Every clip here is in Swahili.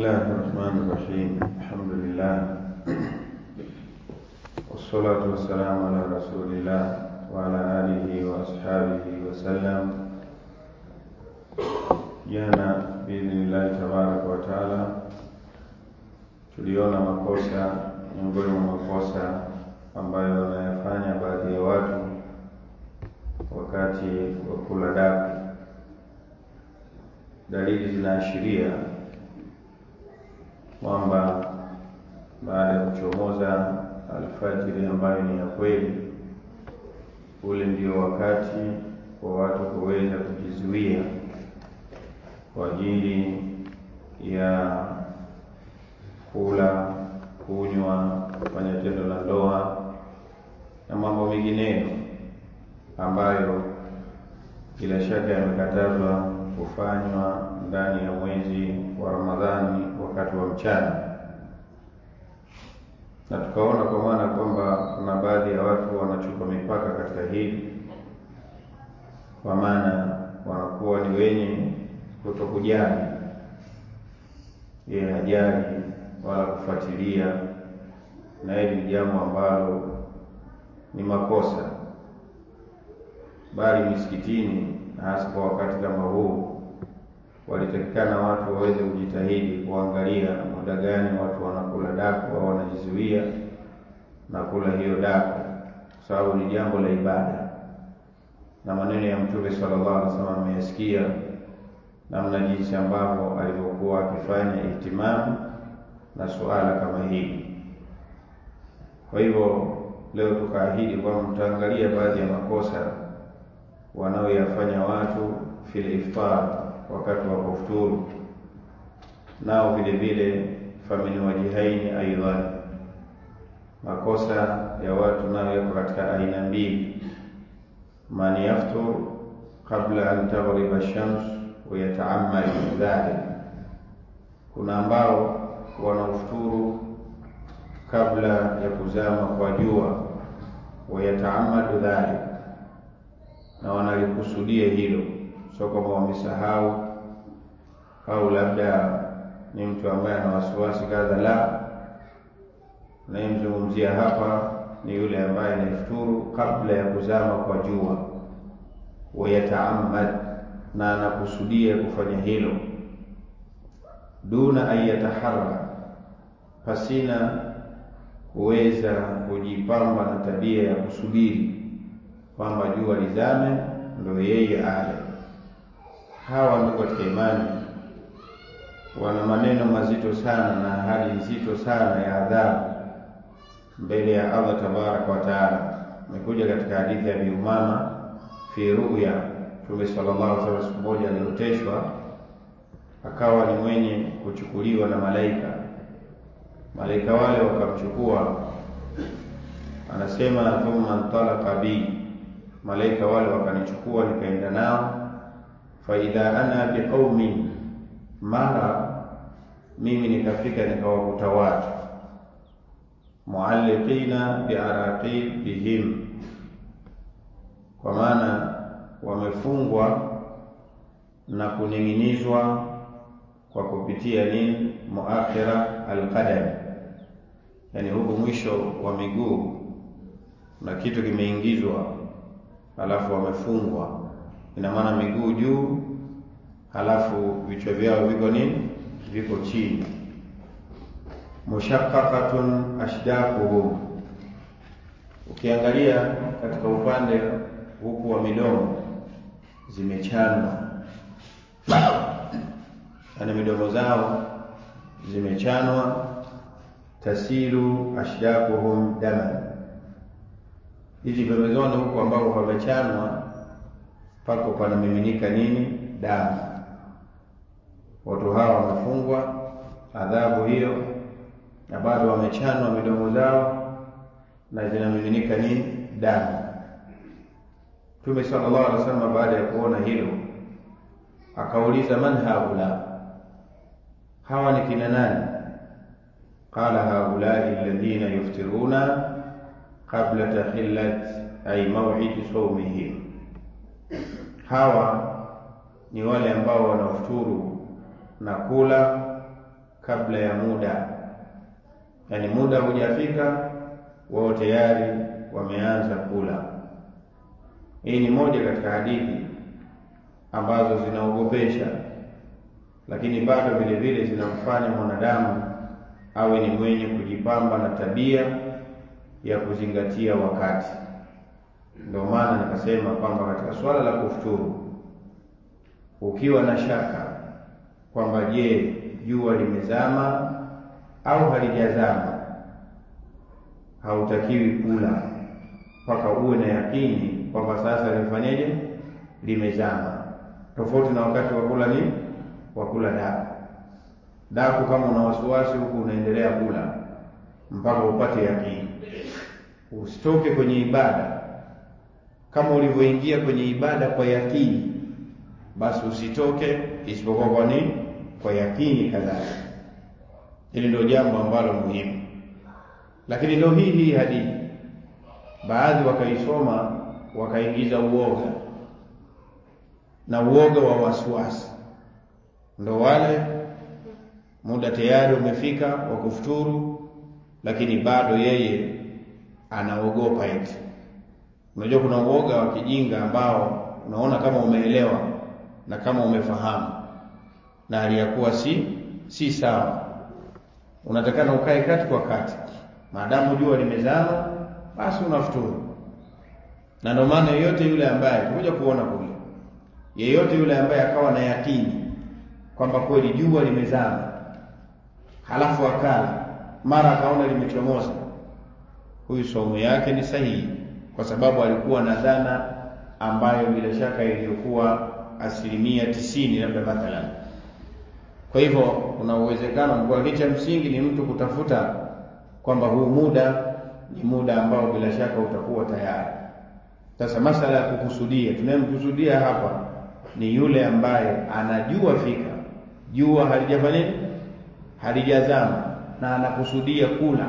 الله الرحمن الرحيم. الحمد لله والصلاة والسلام على رسول الله وعلى آله وأصحابه وسلم. Jana biidhnillah tabaraka wa taala tuliona makosa, miongoni mwa makosa ambayo wanayafanya baadhi ya watu wakati wa kula daku. Dalili zinaashiria kwamba baada ya kuchomoza alfajiri ambayo ni ya kweli, ule ndio wakati kwa watu kuweza kujizuia kwa ajili ya kula, kunywa, kufanya tendo la ndoa na mambo mengineyo ambayo bila shaka yamekatazwa kufanywa ndani ya mwezi wa Ramadhani wakati wa mchana. Na tukaona kwa maana kwamba kuna baadhi ya watu wanachupa mipaka katika hili, kwa maana wanakuwa ni wenye kutokujali, yeye hajali wala kufuatilia, na hili ni jambo ambalo ni makosa. Bali misikitini, hasa kwa wakati kama huu, walitakikana watu waweze kujitahidi kuangalia muda gani watu wanakula daku au wanajizuia na kula hiyo daku, kwa sababu ni jambo la ibada. Na maneno ya Mtume sallallahu alaihi wasallam ameyasikia namna jinsi ambavyo alivyokuwa akifanya ihtimamu na suala kama hili. Kwa hivyo leo tukaahidi kwamba mtaangalia baadhi ya makosa wanaoyafanya watu fil iftar, wakati wa kufuturu. Nao vile vile famin wajihaini aidan, makosa ya watu nao yako katika aina mbili. Man yaftur qabla an taghriba ash-shams wa yata'ammal dhalik, kuna ambao wanaufuturu kabla ya kuzama kwa jua, wa yata'ammal dhalik, na wanalikusudia hilo, sio kama wamesahau au labda ni mtu ambaye ana wasiwasi kadha. La, anayemzungumzia hapa ni yule ambaye anafuturu kabla ya kuzama kwa jua, wa yata'ammad, na anakusudia kufanya hilo, duna ayataharra, pasina kuweza kujipamba na tabia ya kusubiri kwamba jua lizame ndio yeye ale. Hawa ndio katika imani wana maneno mazito sana na hali nzito sana ya adhabu mbele ya Allah tabaraka wa taala. Imekuja katika hadithi ya Abi Umama fi ru'ya, Mtume sallallahu alaihi wasallam siku moja alioteshwa, akawa ni mwenye kuchukuliwa na malaika. Malaika wale wakamchukua, anasema thumma antalaqa bi, malaika wale wakanichukua nikaenda nao, fa idha ana biqaumin, mara mimi nikafika nikawakuta watu mualliqina bi'araqib bihim, kwa maana wamefungwa na kuning'inizwa kwa kupitia nini, muakhira alqadam, yani huko mwisho wa miguu na kitu kimeingizwa halafu wamefungwa. Ina maana miguu juu halafu vichwa vyao viko nini, viko chini. Mushaqqaqatun ashdaquhum, ukiangalia katika upande huku wa midomo zimechanwa, yani midomo zao zimechanwa. Tasilu ashdaquhum daman, hizi pembezoni huku ambao pamechanwa pako panamiminika nini, damu. Watu hawa wamefungwa adhabu hiyo na bado wamechanwa midomo zao na zinamiminika nini, damu. Mtume sallallahu alaihi wasallam baada ya kuona hilo akauliza, man haula, hawa ni kina nani? Qala haulai alladhina yuftiruna qabla tahillat ay maw'id sawmihim, hawa ni wale ambao wanafuturu na kula kabla ya muda, yani muda hujafika wao tayari wameanza kula. Hii ni moja katika hadithi ambazo zinaogopesha, lakini bado vile vile zinamfanya mwanadamu awe ni mwenye kujipamba na tabia ya kuzingatia wakati. Ndio maana nikasema kwamba katika swala la kufuturu, ukiwa na shaka kwamba je, jua limezama au halijazama, hautakiwi kula mpaka uwe na yakini kwamba sasa limefanyaje, limezama. Tofauti na wakati wa kula ni wakula daku kama una wasiwasi huku unaendelea kula mpaka upate yakini. Usitoke kwenye ibada kama ulivyoingia kwenye ibada kwa yakini, basi usitoke isipokuwa kwa nini? Kwa yakini kadhalika. Hili ndio jambo ambalo muhimu. Lakini ndio hii hadithi baadhi wakaisoma wakaingiza uoga, na uoga wa wasiwasi. Ndio wale muda tayari umefika wa kufuturu, lakini bado yeye anaogopa eti. Unajua kuna uoga wa kijinga ambao unaona kama umeelewa na kama umefahamu, na aliyakuwa si sawa. Unatakana ukae kati kwa kati. Maadamu jua limezama, basi unafuturu. Na ndio maana yeyote yule ambaye tukuja kuona kule, yeyote yule ambaye akawa na yakini kwamba kweli jua limezama, halafu akala mara akaona limechomoza, huyu somo yake ni sahihi, kwa sababu alikuwa na dhana ambayo bila shaka iliyokuwa 90% labda mathalan. Kwa hivyo kuna uwezekano mkubwa, licha msingi ni mtu kutafuta kwamba huu muda ni muda ambao bila shaka utakuwa tayari. Sasa masala ya kukusudia, tunayemkusudia hapa ni yule ambaye anajua fika jua halijafanya halijazama na anakusudia kula.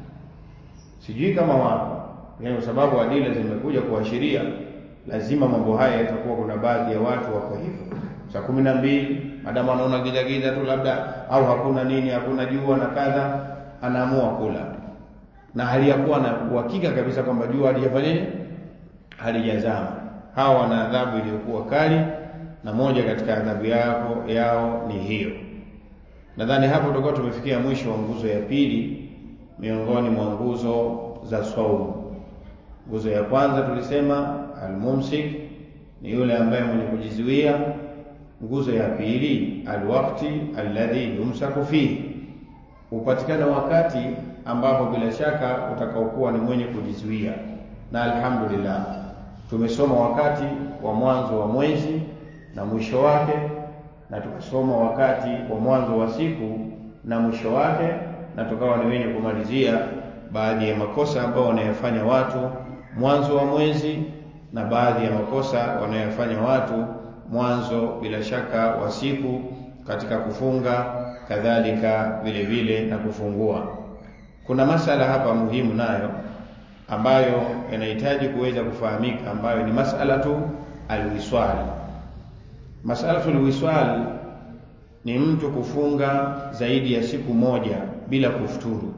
Sijui kama wapo, kwa sababu adila zimekuja kuashiria lazima mambo haya yatakuwa. Kuna baadhi ya watu wako hivyo, saa 12 madamu anaona giza tu labda, au hakuna nini, hakuna jua na kadha, anaamua kula, na hali ya kuwa na uhakika kabisa kwamba jua halijafanya halijazama. Hawa wana adhabu iliyokuwa kali, na moja katika adhabu yao ni hiyo. Nadhani hapo tutakuwa tumefikia mwisho wa nguzo ya pili miongoni mwa nguzo za saumu. Nguzo ya kwanza tulisema al-mumsik ni yule ambaye mwenye kujizuia. Nguzo ya pili al-waqti alladhi yumsaku fihi, upatikana wakati ambapo bila shaka utakaokuwa ni mwenye kujizuia. Na alhamdulillah tumesoma wakati wa mwanzo wa mwezi na mwisho wake, na tukasoma wakati wa mwanzo wa siku na mwisho wake, na tukawa ni wenye kumalizia baadhi ya makosa ambao wanayofanya watu mwanzo wa mwezi, na baadhi ya makosa wanayofanya watu mwanzo bila shaka wa siku katika kufunga, kadhalika vile vile na kufungua. Kuna masala hapa muhimu nayo ambayo yanahitaji kuweza kufahamika, ambayo ni mas'alatu alwiswal. Mas'alatu alwiswal ni mtu kufunga zaidi ya siku moja bila kufuturu.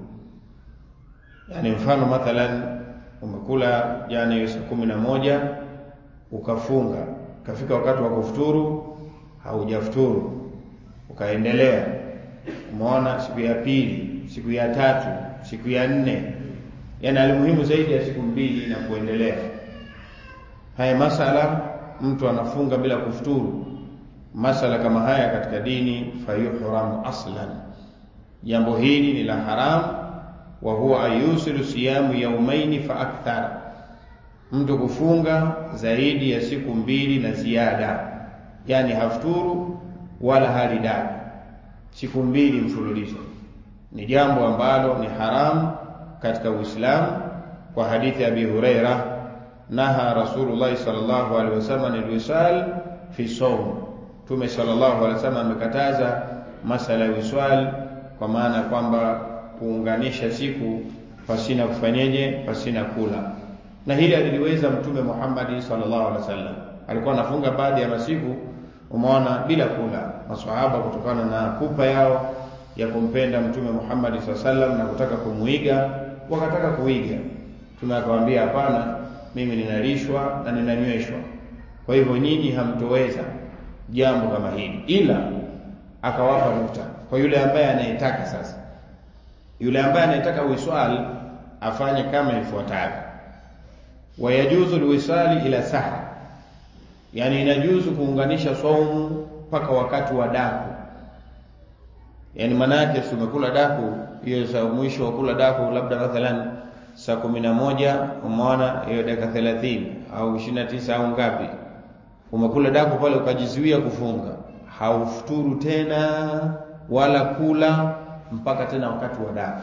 Yani mfano mathalan umekula jana hiyo saa 11 ukafunga, kafika wakati wa kufuturu haujafuturu, ukaendelea, umeona siku ya pili, siku ya tatu, siku ya 4, yani alimuhimu zaidi ya siku 2 na kuendelea. Haya masala mtu anafunga bila kufuturu, masala kama haya katika dini fayuhram aslan, jambo hili ni la haram. Wa huwa ayusilu siyamu yawmaini fa akthar, mtu kufunga zaidi ya siku 2 na ziada, yani hafuturu wala hali daku, siku 2 mfululizo, ni jambo ambalo ni haram katika Uislamu. Kwa hadithi ya Abi Huraira, naha Rasulullah sallallahu alaihi wasallam alwisal fi sawm, Tume sallallahu alaihi wasallam amekataza masala ya wiswal, kwa maana kwamba kuunganisha siku pasina kufanyeje, pasina kula. Na hili aliliweza Mtume Muhammad sallallahu alaihi wasallam, alikuwa anafunga baadhi ya masiku umeona bila kula. Maswahaba kutokana na pupa yao ya kumpenda Mtume Muhammad SAW na kutaka kumuiga, wakataka kuiga. Mtume akamwambia hapana, mimi ninalishwa na ninanyweshwa, kwa hivyo nyinyi hamtoweza jambo kama hili. Ila akawapa nukta kwa yule ambaye anayetaka. Sasa yule ambaye anayetaka wiswali afanye kama ifuatavyo: wayajuzu alwisali ila saha, yani inajuzu kuunganisha saumu mpaka wakati wa daku. Yani maana yake umekula daku, hiyo saa mwisho wa kula daku labda mathalan saa 11, umeona hiyo dakika 30 au 29 au ngapi, umekula daku pale ukajizuia kufunga, haufuturu tena wala kula mpaka tena wakati wa daku.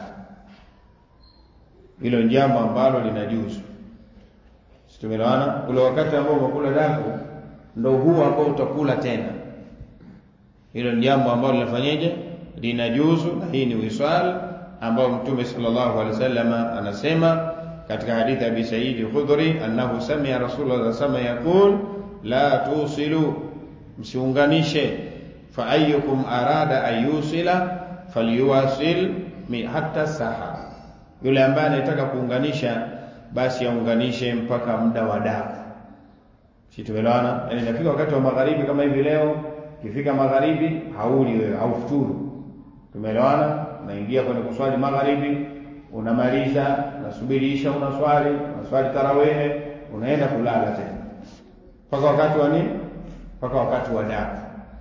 Hilo jambo ambalo linajuzu. Tumeelewana? Ule wakati ambao umekula daku ndio huo ambao utakula tena. Hilo ni jambo ambalo linafanyaje? Linajuzu. Na hii ni wiswal ambao Mtume sallallahu alaihi wasallam anasema katika hadithi ya Abi Sa'id al-Khudri annahu sami'a Rasulullah sallallahu alaihi wasallam yaqul la tusilu, msiunganishe, fa ayyukum arada ayusila falyuwasil hatta saha, yule ambaye anataka kuunganisha basi aunganishe mpaka muda wa daku. Si tumeelewana? Yani inafika wakati wa magharibi kama hivi leo, ikifika magharibi hauli wewe, haufuturu. Tumeelewana? Unaingia kwenye kuswali magharibi, unamaliza, unasubiri isha, unaswali tarawih, unaenda kulala tena mpaka wakati wa nini? Mpaka wakati wa daku.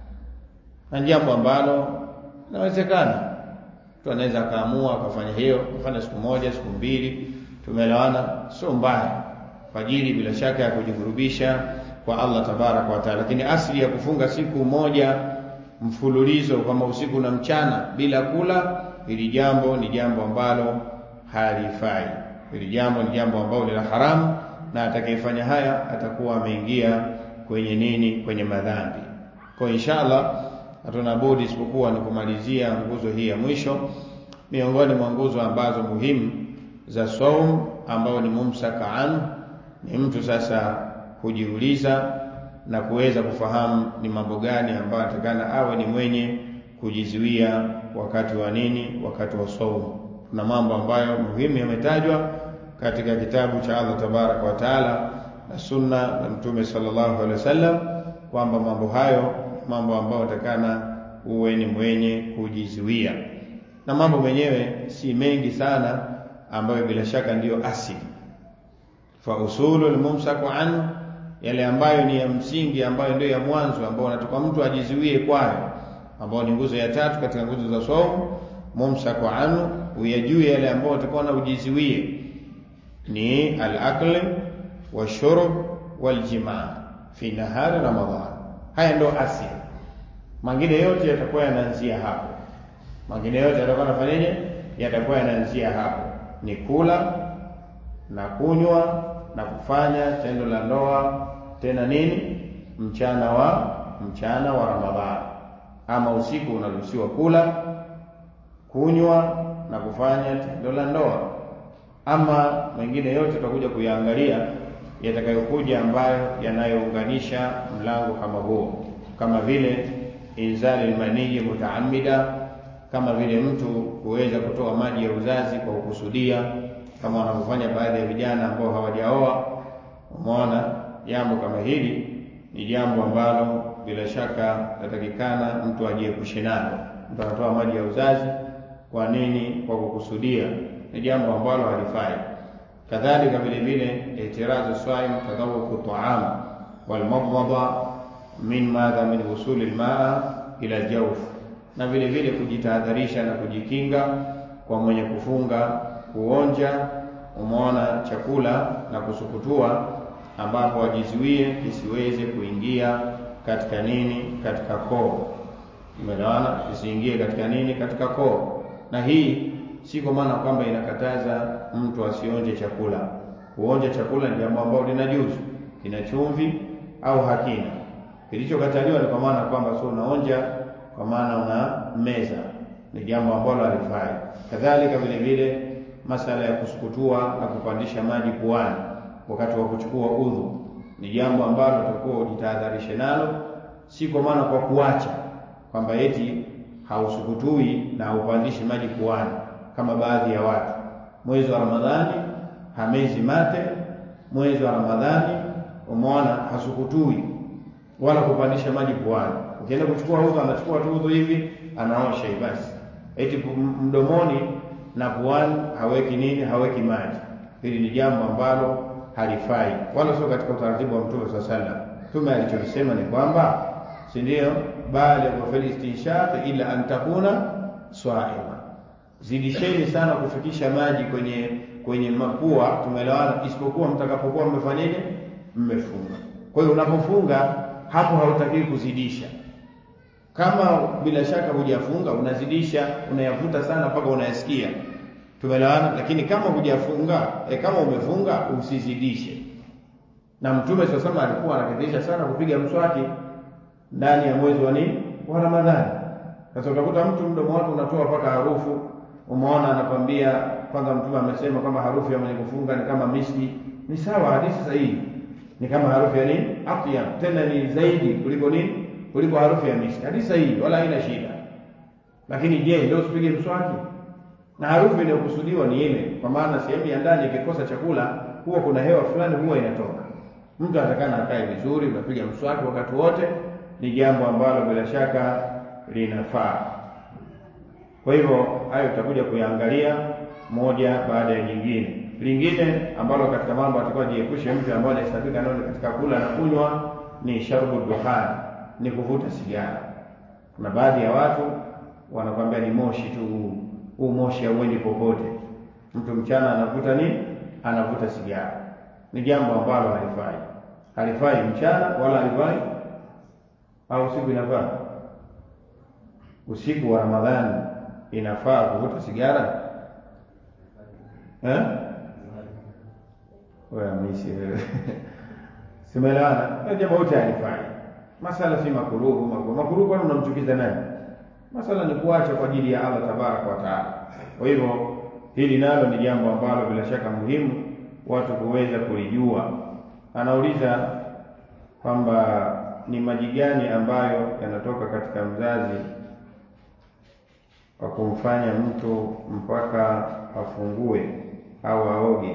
Na jambo ambalo inawezekana mtu anaweza kaamua akafanya hiyo, kufanya siku moja, siku mbili. Tumeelewana? Sio mbaya kwa ajili bila shaka ya kujigurubisha kwa Allah tabaraka wa taala. Lakini asili ya kufunga siku moja mfululizo kama usiku na mchana bila kula, hili jambo ni jambo ambalo halifai. Hili jambo ni jambo ambalo ni la haramu, na atakayefanya haya atakuwa ameingia kwenye nini? Kwenye madhambi. Kwa inshallah hatuna budi isipokuwa ni kumalizia nguzo hii ya mwisho miongoni mwa nguzo ambazo muhimu za saum, ambao ni mumsaka an. Ni mtu sasa kujiuliza na kuweza kufahamu ni mambo gani ambayo atakana awe ni mwenye kujizuia wakati wa nini? Wakati wa saum. Kuna mambo ambayo muhimu yametajwa katika kitabu cha Allah tabaraka wa taala na sunna ya Mtume sallallahu alaihi wasallam, kwamba mambo hayo mambo ambayo atakana uwe ni mwenye kujizuia, na mambo menyewe si mengi sana ambayo bila shaka ndiyo asili. Fa usulul mumsaku an, yale ambayo ni ya msingi, ambayo ndio ya mwanzo, ambayo anatoka mtu ajizuie kwayo, ambayo ni nguzo ya tatu katika nguzo za saum. Mumsaku an, uyajue yale ambayo utakuwa na ujizuie, ni al-akl wa shurb wal jimaa fi nahar Ramadhan. Haya ndio asili. Mengine yote yatakuwa yanaanzia hapo. Mengine yote yatakuwa yanafanyaje? Yatakuwa yanaanzia hapo. Ni kula na kunywa na kufanya tendo la ndoa, tena nini? Mchana wa Ramadhani. Ama usiku unaruhusiwa kula, kunywa na kufanya tendo la ndoa. Ama mengine yote tutakuja kuyaangalia yatakayokuja ambayo yanayounganisha mlango kama huo, kama vile inzali almani mutaamida, kama vile mtu kuweza kutoa maji ya uzazi kwa kukusudia, kama wanavyofanya baadhi ya vijana ambao hawajaoa. Umeona, jambo kama hili ni jambo ambalo bila shaka natakikana mtu ajiepushe nalo. Mtu anatoa maji ya uzazi kwa nini? Kwa kukusudia, ni jambo ambalo halifai. Kadhalika vile vile itirazu saim tadawuku ta'am wal madmada min madha min wusuli almaa ila jawf, na vile vile kujitahadharisha na kujikinga kwa mwenye kufunga kuonja, umeona, chakula na kusukutua, ambapo ajizuie kisiweze kuingia katika nini? Katika koo. Umeelewana? Isiingie katika nini? Katika koo. Na hii si kwa maana kwamba inakataza mtu asionje chakula. Kuonja chakula ni jambo ambalo linajuzu, kina chumvi au hakina. Kilichokataliwa ni kwa maana kwamba sio unaonja kwa maana una meza, ni jambo ambalo halifai. Kadhalika vile vile masala ya kusukutua na kupandisha maji puani wakati wa kuchukua udhu ni jambo ambalo utakuwa ujitahadharishe nalo, si kwa maana kwa kuacha kwamba eti hausukutui na haupandishi maji puani kama baadhi ya watu. Mwezi wa Ramadhani hamezi mate, mwezi wa Ramadhani umeona hasukutui wala kupandisha maji puani. Ukienda kuchukua udhu, anachukua tu udhu hivi, anaosha basi. Eti mdomoni na puani haweki nini? Haweki maji. Hili ni jambo ambalo halifai, wala sio katika utaratibu wa Mtume sallallahu alaihi wasallam. Mtume alichosema ni kwamba, si ndio, bali wa fil istinshaq ila an takuna swaima, zidisheni sana kufikisha maji kwenye mapua, tumeelewana, isipokuwa mtakapokuwa mmefanyaje? Mmefunga. Kwa hiyo unapofunga hapo hautaki kuzidisha. Kama bila shaka hujafunga, unazidisha, unayavuta sana mpaka unayasikia, tumeelewana. Lakini kama hujafunga, kama umefunga, usizidishe. Na Mtume sasa alikuwa anakithirisha sana kupiga mswaki ndani ya mwezi wa Ramadhani. Sasa utakuta mtu mdomo wake unatoa mpaka harufu, umeona, anakwambia kwanza Mtume amesema kama harufu ya mwenye kufunga ni kama miski. Ni sawa, hadithi sahihi. Ni kama harufu ya nini? Atyab, tena ni zaidi kuliko nini? Kuliko harufu ya miski. Hadithi sahihi, wala haina shida. Lakini je, ndio usipige mswaki? Na harufu inayokusudiwa ni ile, kwa maana sehemu ya ndani ikikosa chakula huwa kuna hewa fulani huwa inatoka. Mtu atakana akae vizuri, unapiga mswaki wakati wote, ni jambo ambalo bila shaka linafaa. Kwa hivyo hayo tutakuja kuyaangalia moja baada ya nyingine. Lingine ambalo katika mambo atakuwa jiepushe mtu ambaye anahesabika nao katika kula na kunywa ni sharbu dukhan, ni kuvuta sigara. Kuna baadhi ya watu wanakuambia ni moshi tu, huu moshi hauendi popote. Mtu mchana anavuta nini? Anavuta sigara. Ni jambo ambalo halifai. Halifai mchana wala halifai au usiku. Inafaa usiku wa Ramadhani, inafaa kuvuta sigara? Wewe misi simelana, jambo lote halifai. Masala si makuruhu kwani unamchukiza nani? Masala ni kuacha kwa ajili ya Allah tabaraka wa taala. Kwa hivyo hili nalo ni jambo ambalo bila shaka muhimu watu kuweza kulijua. Anauliza kwamba ni maji gani ambayo yanatoka katika mzazi kwa kumfanya mtu mpaka afungue au aoge,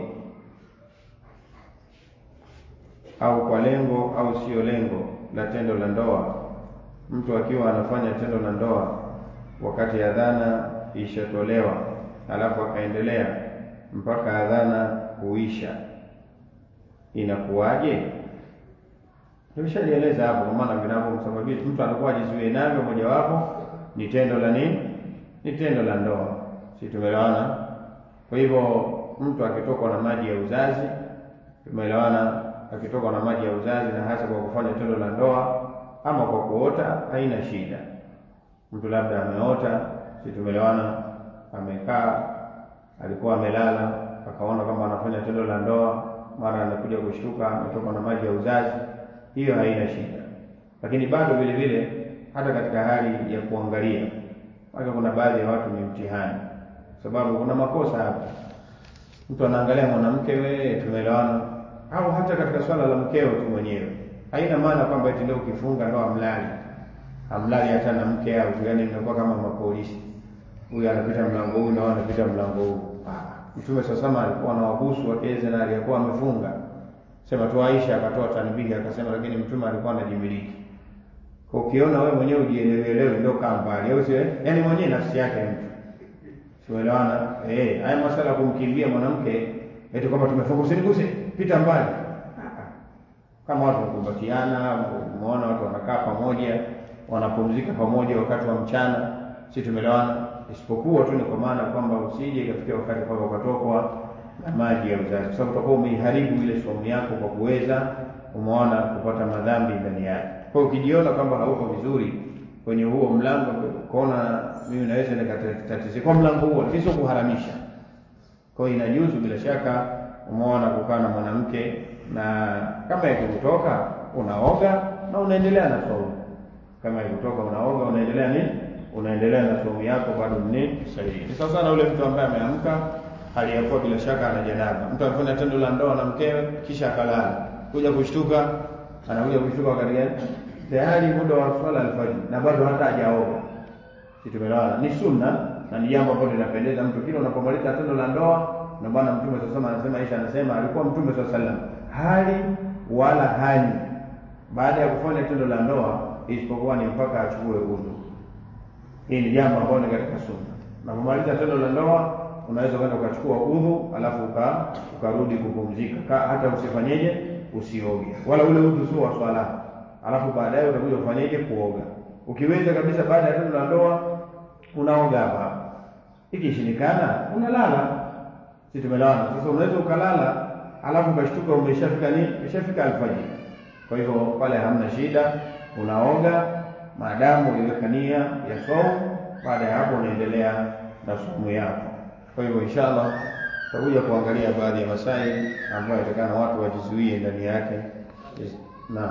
au kwa lengo au sio lengo la tendo la ndoa. Mtu akiwa anafanya tendo la ndoa wakati adhana ishatolewa, alafu akaendelea mpaka adhana kuisha, inakuwaje? Nimeshaeleza hapo, kwa maana vinavyomsababisha mtu anakuwa ajizuie navyo, mojawapo ni tendo la nini? Ni tendo la ndoa. Si tumeelewana? Kwa hivyo mtu akitokwa na maji ya uzazi, tumeelewana, akitokwa na maji ya uzazi na hasa kwa kufanya tendo la ndoa ama kwa kuota, haina shida. Mtu labda ameota, si tumeelewana, amekaa, alikuwa amelala, akaona kama anafanya tendo la ndoa, mara anakuja kushtuka ametoka na maji ya uzazi, hiyo haina shida. Lakini bado vile vile hata katika hali ya kuangalia, hata kuna baadhi ya watu ni mtihani, sababu kuna makosa hapa. Mtu anaangalia mwanamke, wewe tumeelewana, au hata katika swala la mkeo tu mwenyewe, haina maana kwamba eti leo ukifunga ndo amlali hata na mke au yani mnakuwa kama mapolisi. Huyu anapita mlango huu na anapita mlango huu. Mtume sasa alikuwa anawabusu wakeze na alikuwa amefunga. Sema tu Aisha akatoa tanbihi akasema, lakini Mtume alikuwa anajimiliki. Kwa ukiona wewe mwenyewe ujielewe ndio kambali, au sio? Yaani mwenyewe nafsi yake mtu. Tuelewana? Haya masala kumkimbia mwanamke eti kwamba tumefunga usiniguse, pita mbali. Kama watu kukumbatiana, umeona watu wanakaa pamoja, wanapumzika pamoja wakati wa mchana, si tumeelewana? Isipokuwa tu ni kwa maana kwamba usije kafikia wakati kwamba ukatokwa na maji ya uzazi, kwa sababu utakuwa umeiharibu ile saumu yako kwa kuweza, umeona, kupata madhambi ndani yake. Kwa hiyo ukijiona kwamba hauko vizuri kwenye huo mlango, ukaona mimi naweza nikatatiza kwa mlango huo, lakini sio kuharamisha. Kwa hiyo inajuzu bila shaka, umeona, kukaa na mwanamke, na kama ikikutoka unaoga na unaendelea na saumu. Kama ikikutoka unaoga unaendelea nini? Unaendelea na saumu yako, bado ni sahihi. Ni sasa na ule mtu ambaye ameamka hali yakuwa bila shaka ana janaba. Mtu anafanya tendo la ndoa na mkewe kisha akalala, kuja kushtuka, anakuja kushtuka wakati gani? Tayari muda wa swala alfajiri na bado hata hajaoga. Tumeelewana, ni sunna na ni jambo ambalo linapendeza mtu kila unapomaliza tendo la ndoa. Na bwana Mtume sallallahu alaihi wasallam anasema, Aisha anasema alikuwa Mtume sallallahu alaihi wasallam hali wala hani baada ya kufanya tendo la ndoa isipokuwa ni mpaka achukue udhu. Hii ni jambo ambalo ni katika sunna. Unapomaliza tendo la ndoa unaweza kwenda ukachukua udhu alafu ukarudi kupumzika. Hata usifanyeje, usioge. Wala ule udhu sio wa swala. Alafu baadaye utakuja ufanyeje, kuoga. Ukiweza kabisa baada ya tendo la ndoa unaoga hapa. Ikishindikana unalala. Sisi tumeelewana. Sasa unaweza ukalala alafu ukashtuka umeshafika nini? Umeshafika alfajiri. Kwa hivyo pale hamna shida, unaoga maadamu uliweka nia ya saumu. Baada ya hapo unaendelea na saumu yako. Kwa hivyo inshallah tutakuja kuangalia baadhi ya masaili ambayo yatakana watu wajizuie ndani yake. Na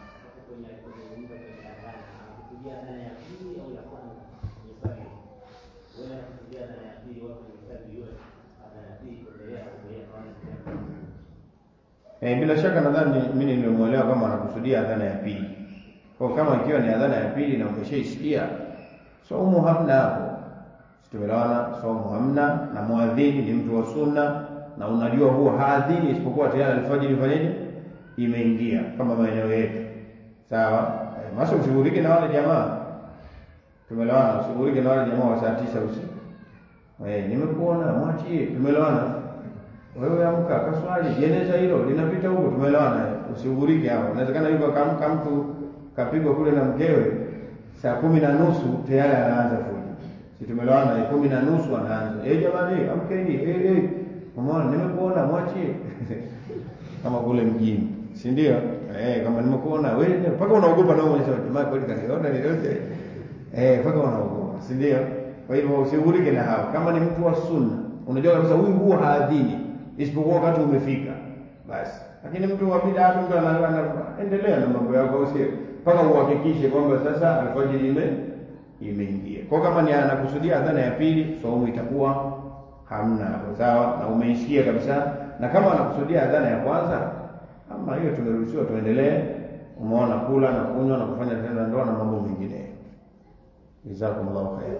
bila shaka nadhani mimi nimemuelewa kama anakusudia adhana ya pili. Kwa kama ikiwa ni adhana ya pili na umeshaisikia, saumu hamna hapo. Tumeelewana, saumu hamna, na muadhini ni mtu wa sunna na unajua huwa haadhini isipokuwa tayari alfajiri ifanyeje, imeingia kama maeneo yetu. Sawa? Masa ushughulike na wale jamaa. Tumeelewana, ushughulike na wale jamaa wa saa 9 usiku. Nimekuona mwachie. Tumeelewana. Wewe amka kaswali, jeneza hilo linapita huko. Tumeelewana, ushughulike hapo. Inawezekana yuko kaamka mtu kapigwa kule na mkewe saa 10:30 tayari anaanza fujo. Si tumeelewana, 10:30 anaanza. Jamani amkeni. Umeona nimekuona mwachie. Kama kule mjini. Si ndio? Kama nimekuona wewe mpaka unaogopa na wewe unasema jamaa kweli kaniona nilote. Mpaka unaogopa. Si ndio? Kwa hivyo ushughulike na hao. Kama ni mtu wa sunna, unajua kabisa huyu huwa haadhini isipokuwa wakati umefika. Basi. Lakini mtu wa bid'a mtu anaendelea na mambo yako usio mpaka uhakikishe kwamba sasa alfajiri imeingia. Kwa kama ni anakusudia adhana ya pili, saumu itakuwa hamna hapo. Sawa? Na umeisikia kabisa. Na kama anakusudia adhana ya kwanza, ama hiyo tumeruhusiwa tuendelee. Umeona kula na kunywa na kufanya tendo la ndoa na mambo mengine. Jazakumullahu khair.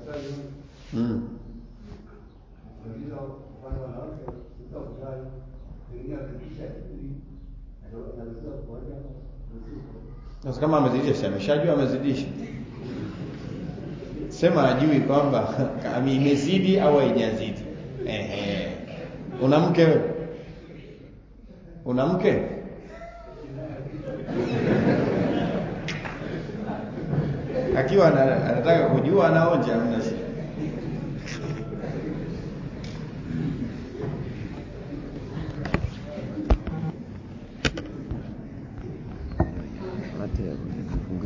Sasa kama amezidisha, ameshajua amezidisha. Sema ajui kwamba imezidi au haijazidi. Una mke wewe? Una mke? Akiwa anataka kujua anaonja, hamna shida.